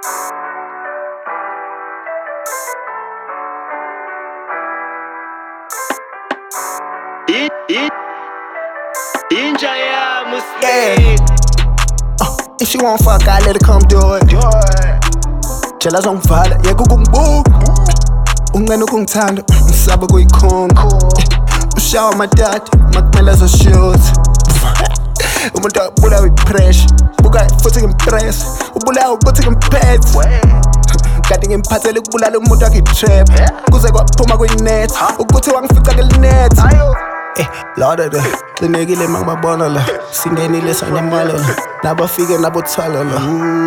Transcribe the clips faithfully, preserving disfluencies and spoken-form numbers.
Yeah. Uh, if she won't fuck, I let her come do it. Tshela zongivala, yeka ukungibuka. Ungena ukungithanda, ngisaba kuyikhona. Ushawa amadada, makumele azoshoot. Umuntu ubulawa ipressure, buka futhi ngimpress. Ubulawa ukuthi ngimphethe. Kade ngimphathele ukubulala umuntu wakhe trap. Kuze kwaphuma kwinet, ukuthi wangifica ngelinet. Eh, Lord of the Linegile mangibabona la. Singenile sanamala la. Nabafike nabothwala la.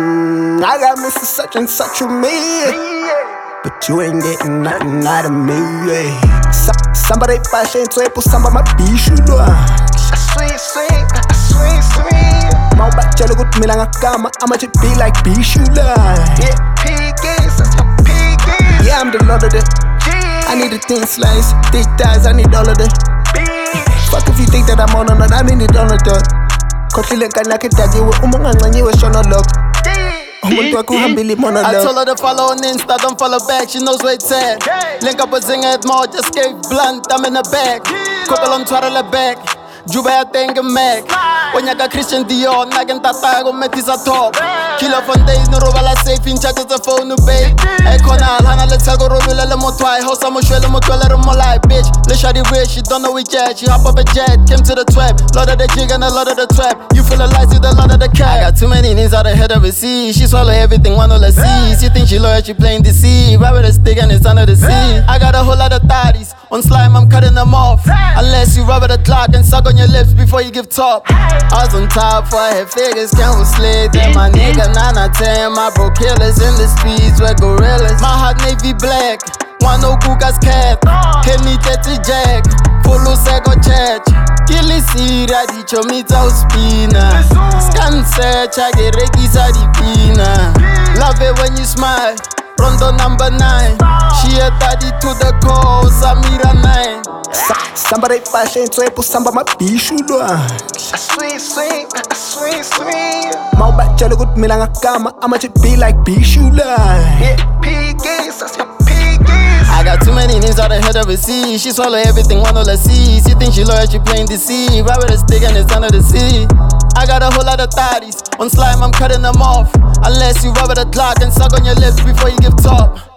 Mm, I got Mister Such and Such with me, but you ain't getting nothing out of me. Yeah. Sa somebody fashion to samba mabishu lwa. Sweet, sweet, sweet, sweet. Mawubatshela ukuthi mina ngagama, I'ma just be like Bishu la. Yeah, piggies, that's your piggies. Yeah, I'm the Lord of the G. I need a thin slice, thick thighs, I need all of the. Fuck if you think that I'm on or not, I need it on the dot. Khohlile nkanakhe dakiwe, uma ungancanyiwe shona lokho. Umuntu wakho uhambile monologue. I told her to follow on Insta, don't follow back, she knows where it's at. Link up with Zinger at mall, just gave blunt, I'm in the back. Couple on twirl back, Juba ya tenga Mac. Onyaka Christian Dior, nagen tatago metisa top. Killer from days, no robala safe in chat as a phone no bait. Ekona hana let's go rolula le motwai, house I'm shwele motwele mo life, bitch. Le shawty rich, she don't know we jet, she hop up a jet, came to the trap. Lot of the jig and a lot of the trap. You feel alive with a lot of the cat. I got too many needs out of head of a sea. She swallow everything, one all the sea. She think she loyal, she playing the sea. Rub with a stick and it's under the sea. I got a whole lot of thotties. On slime, I'm cutting them off. Unless you rub at the clock and suck on your lips before you give top. I was on top for I had figures, can't slid. Then my nigga nine out of ten. My bro killers in the streets with gorillas. My heart navy black. One no Gugas cat. Hit me thirty jack. Follow Sego church. Killy seed, I did your meat out spina. Scan search, I get Reggie's adipina. Love it when you smile. Rondo number nine. She a daddy to the core, Samira nine. Somebody fashion to samba mabishu lwa. Sweet, sweet, sweet, sweet. Mawubatshela ukuthi mina ngagama, I'ma just be like Bishu la. Yeah, piggies, that's your piggies. I got too many names out of head of a sea. She swallow everything, one all the sea. She think she loyal, she playing the sea. Rub with a stick and it's under the sea. I got a whole lot of thotties. On slime, I'm cutting them off. Unless you rub at the clock and suck on your lips before you give top.